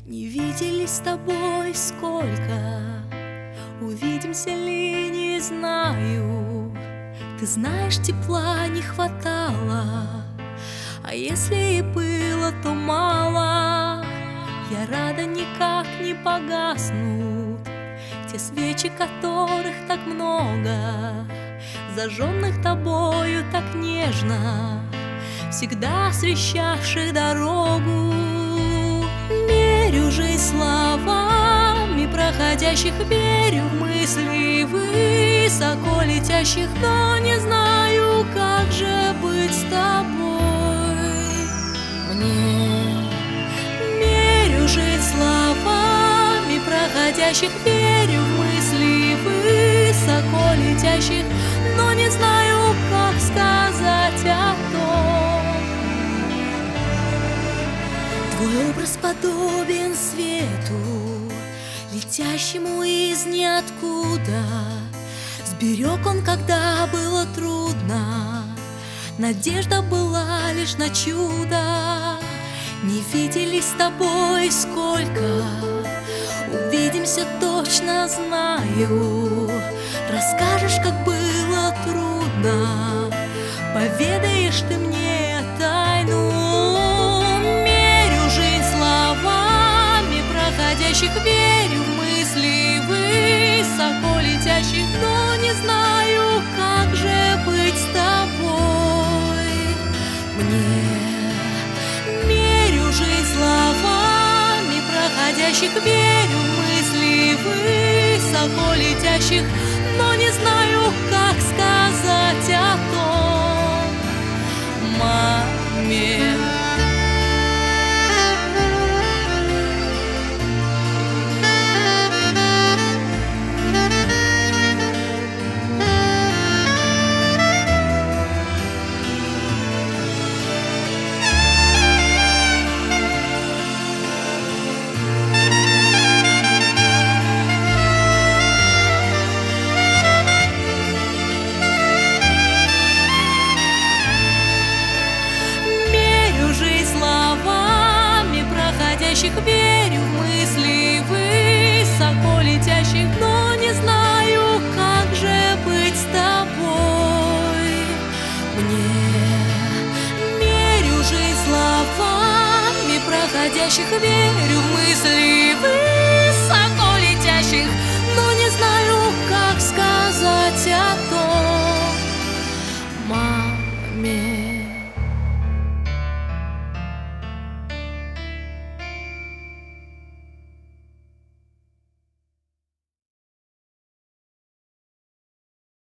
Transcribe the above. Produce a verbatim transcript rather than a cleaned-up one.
Не виделись с тобой сколько, увидимся ли, не знаю. Ты знаешь, тепла не хватало, а если и было, то мало. Я рада, никак не погаснут те свечи, которых так много, зажженных тобою так нежно, всегда освещавших дорогу. Верю жизнь словами проходящих, верю в мысли высоко летящих, но не знаю, как же быть с тобой мне. Верю жизнь словами проходящих, верю в мысли высоко летящих, но не знаю, как сказать о том. Твой образ подобен свету, летящему из ниоткуда. Сберег он, когда было трудно, надежда была лишь на чудо. Не виделись с тобой сколько, увидимся точно знаю. Расскажешь, как было трудно, поведаешь ты мне тайну. Верю жизнь словами проходящих, верю в мысли высоко летящих, но не знаю, как же быть с тобой мне. Верю жизнь словами проходящих, верю в мысли высоко летящих, но не знаю, как сказать о том маме. Верю в мысли высоко летящих, но не знаю, как же быть с тобой мне. Верю жизнь словами проходящих, верю в мысли высоко